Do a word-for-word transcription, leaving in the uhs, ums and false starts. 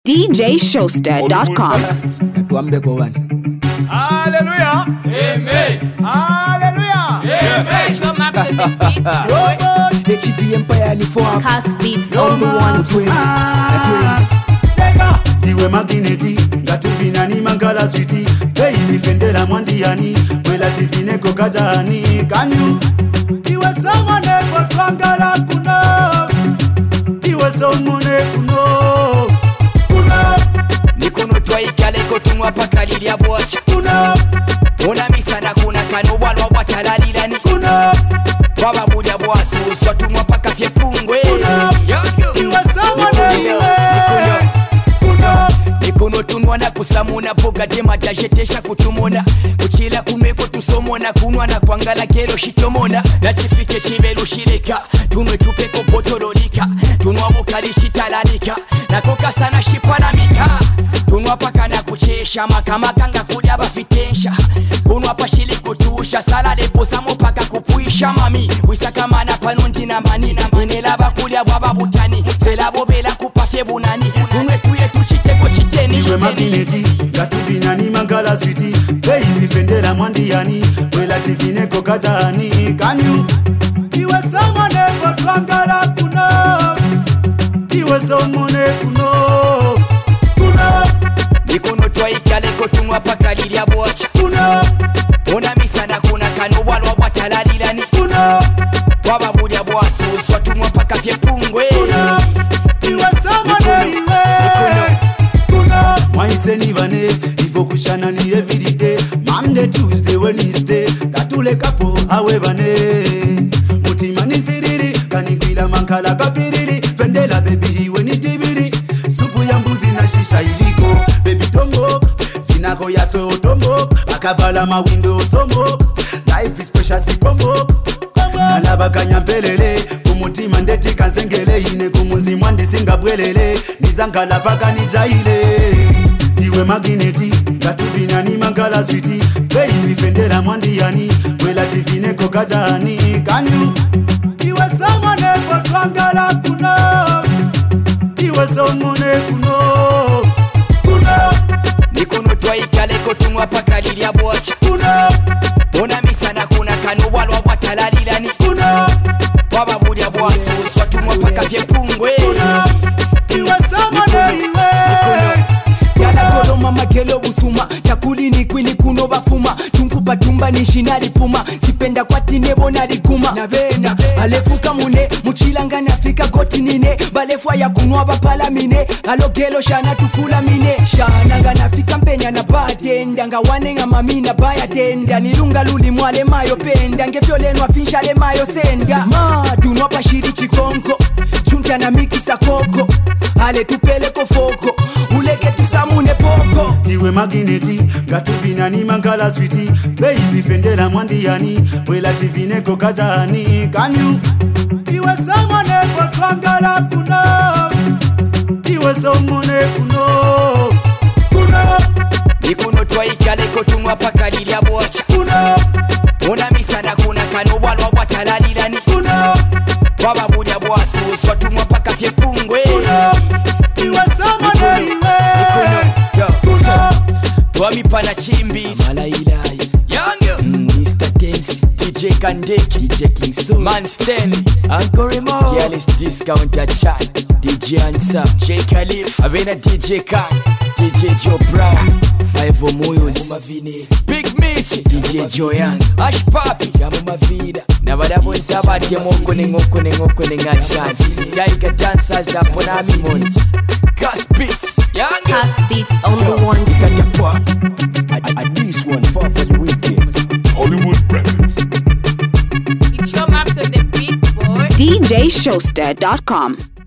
D J Showster dot com. Hallelujah. Amen. Hallelujah. Amen. Show map to the beat, boy. The Chitty Empire ni for up. Cast beats on the one. Diwe magineti Gatuvina ni mangala switi Bei nifendela mwandiani Mwela tivine kokajani Kanyu Diwe samone kwa twangala kuno Diwe somone kuno Kuno Nikuno twa ikale kotunwa pakalili ya bocha Kuno Ona misana kuna kano walwa watalalilani Kuno Waba muda bwasu Swatunwa paka fye pungwe Kuno Diwe samone Nikuno Nikuno Nikuno tunwa na kusamuna Voga dema dajetesha kutumona Kuchila kumeko tusomona Kunwa na kwangala kero shitomona Na chifike chibelu shirika Tunwe tupeko potololika Tunwa bukari shitalalika Na koka sana shipalamika Tunwa paka na kuchesha Makamaka nga kudia bafitensha Kunwa pa shili kutusha Sala leposa mopaka kupuisha mami Wisaka mana panundi na mani Inelaba kudia waba butani Selabo bela kupafye bunani Tunwe tuye tuchiteko chiteni Diwe magineti Gatuvina ni mangala switi Bei nifendela mwandiani Mwela tivine kokajani Kanyu Diwe samone kwa twangala kuno Diwe somone kuno Kuno Nikuno twa ikale kotunwa pakalili ya bocha Kuno Ona misana kuna kano walwa watalalilani Kuno Waba mudia bwasu Swatunwa paka fye pungwe Kuno Diwe samone iwe Kuno Mwaise ni vane Ifo kushana ni everyday Monday, Tuesday, Wednesday Tatule kapo awe vane Mutima ni siriri Kanigwila mankala kapiriri Fendela baby hiwe ni tibiri Supu ya mbuzi na shisha iliko Baby tombo Finako ya so tombo Akavala mawindo sombo Life is precious ikombo Nalaba kanyampelele Kumutima ndeti kansengele Ine kumuzi mwandi singa bwelele Nizangala paka nijaile Diwe magineti Gatuvina ni mangala switi Bei nifendela mwandiani Mwela tivine kokajani Kanyu Diwe samone kwa twangala kuno Diwe somone kuno Kuno Nikuno twa ikale kotunwa pakalili ya bocha Kuno Ona misana kuna kano walwa watalalilani Kuno Waba mudia bwasu Swatunwa paka fye pungwe Diwe samone iwe Yala kolo mama gelo busuma Takuli ni kwini kuno bafuma Tunkupa tumba ni shinari puma Sipenda kwa tinebo na riguma Navena alefuka mune Muchilanga nafika goti nine Balefwa ya kunwa bapala mine Alo gelo shana tufula mine Shana nga nafika mpenya na batenda Nga wane nga mami na baya tenda Nilunga luli mwale mayo penda Nge vyole nwa finsha le mayo senga Ma dunwa pa shiri chikonko Chunta na mikisa koko Ale tupele kofoko Uleke tusamune poko Diwe magineti Gatuvina ni mangala switi Bei nifendela mwandiani Mwela tivine kokajani Kanyu Diwe samone kwa twangala kuno Diwe somone kuno Kuno Nikuno twa ikale kotunwa pakalili ya bocha Kuno Ona misana kuna kano walwa watalalilani Kuno Waba mudia bwasu Swatunwa paka fye pungwe Kuno Diwe samone iwe Kuno Twami pana chimbi Malailai Young mm, Mister Tensi D J Kandeki D J King Soul Man Stanley Uncle Remo Careless Discount ya chat D J Ansa J Khalif Avena D J Khan D J Joe Brown Five Omoyos Big Mitch D J Joyan Ash Papi Jamu Mavida Nabadabo nsabate moko ne ngoko ne ngoko ne ngatsan Gaiga dancers hapo na mimoni Gas Beats Young Cast beats on the one. At least one far for the weekend. Hollywood Records. It's your map to the beat, boy. D J Showster dot com.